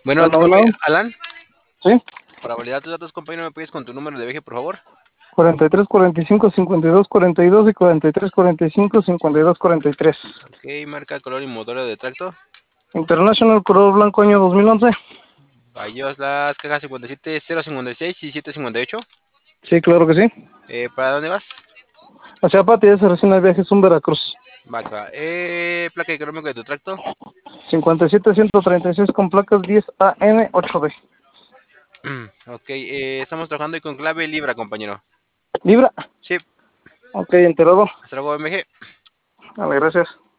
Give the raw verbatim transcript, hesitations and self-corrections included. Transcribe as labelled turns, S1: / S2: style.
S1: Bueno,
S2: Bueno,
S1: disculpe,
S2: bueno,
S1: Alan,
S2: sí,
S1: para validar tus datos, compañero, ¿me puedes con tu número de viaje, por favor?
S2: cuarenta y tres, cuarenta y cinco, cincuenta y dos, cuarenta y dos y cuarenta y tres, cuarenta y cinco, cincuenta y dos, cuarenta y tres.
S1: Ok, marca, color y modelo de tracto.
S2: International color blanco año dos mil once.
S1: Bayos, las cajas cincuenta y siete, cero cincuenta y seis y siete cincuenta y ocho.
S2: Sí, claro que sí.
S1: Eh, ¿para dónde vas?
S2: Hacia Pati, ese recién el viaje es un Veracruz.
S1: Va, que va. Eh, placa y crómico de tu tracto.
S2: cincuenta y siete, ciento treinta y seis con placas diez A N ocho B.
S1: Ok, eh, estamos trabajando hoy con clave Libra, compañero.
S2: Libra.
S1: Sí,
S2: Ok, enterado.
S1: hasta luego, M G.
S2: Vale, gracias.